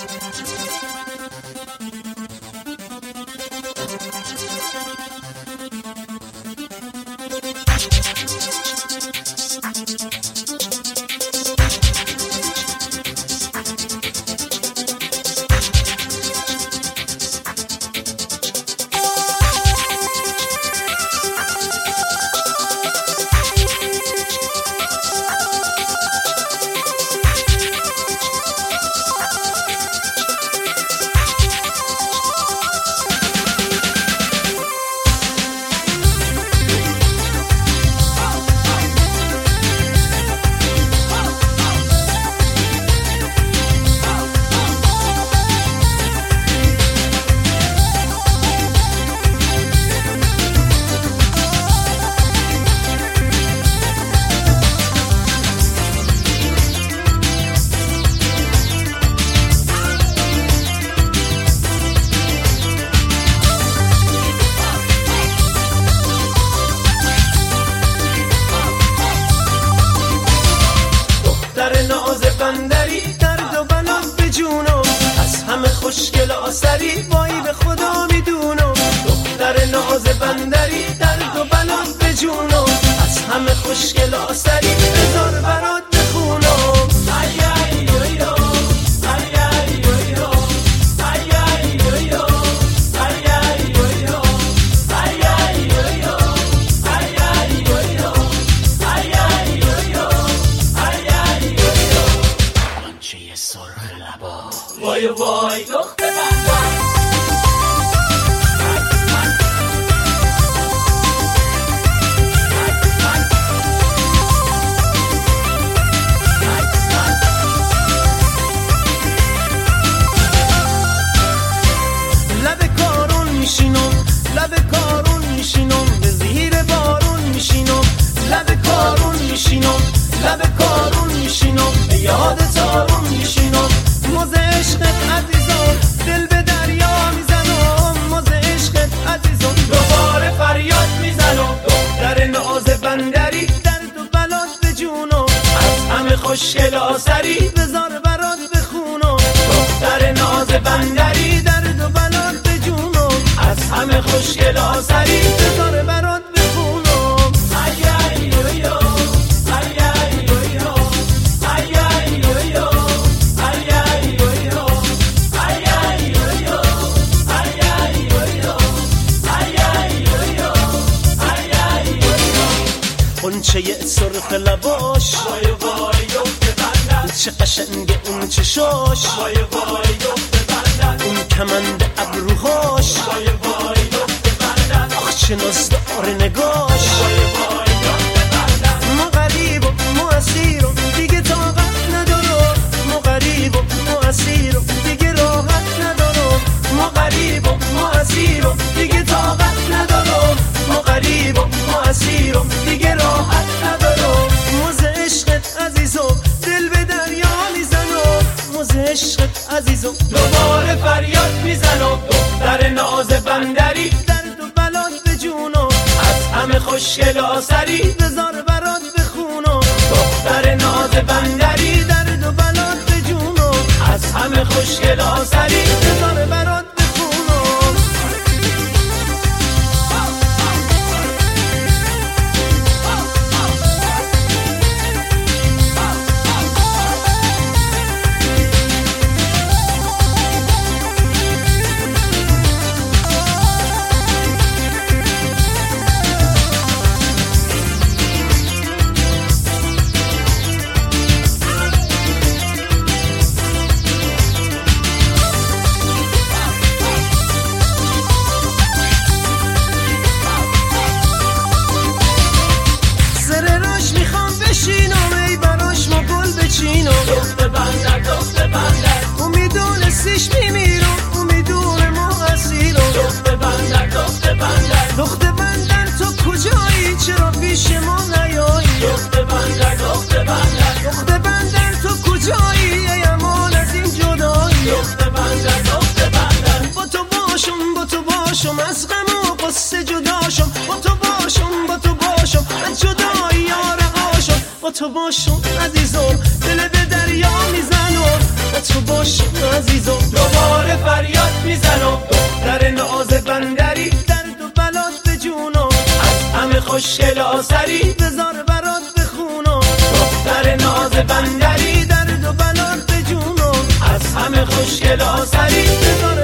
خوشگل آسری وای به خدا میدونم دختر ناز بندری درد و بلات به جونم از همه خوشگل آسری بذار برات بخونم وای وای دختر لب کارون میشینم به زیر بارون میشینم لب کارون میشینم به یاد تارون میشینم موز عشقت عزیزم دل به دریا میزنم موز عشقت عزیزم دوباره فریاد میزنم دختر ناز بندری درد و بلات به جونم از همه خوشگل آسری بذار برات بخونم دختر ناز بندری درد و بلات به جونم از همه خوشگل آسری بذار برات بخونم قنچه سرخ لباش وای وای دختر بندر چه قشنگه اون چشاش وای وای دختر بندر اون کمند ابروهاش وای وای دختر بندر آخ چه نازدار نگاش وای وای دختر بندر ما غریب و ما اسیر و دیگه طاقت ندارم ما غریب و ما اسیر و دیگه راحت ندارم ما غریب و ما اسیر و دیگه طاقت ندارم ما غریب و ما اسیر و دیگه راحت ندارم موز عشقت عزیزم دل به دریا میزنم موز عشقت عزیزم دوباره فریاد میزنم دختر ناز بندری درد و بلات به جونم از همه خوشگل آسری بذار برات بخونم دختر ناز بندری درد و بلات به جونم از همه خوشگل آسری بذار برات دختر بندر دختر بندر امیدونستیش میمیرم امیدون ما اسیرم دختر بندر دختر بندر دختر بندر تو کجایی چرا پیش ما نیایی دختر بندر دختر بندر دختر بندر تو کجایی ای امان از این جدایی دختر بندر دختر بندر با تو باشم از غم و قصه جداشم با تو باشم از جدایی رهاشم با تو باشم عزیزم دل به دریا میزنم با تو باشم عزیزم سری بذار برات بخونم دختر ناز بندری درد و بلات به جونم از همه خوشگل سری بذار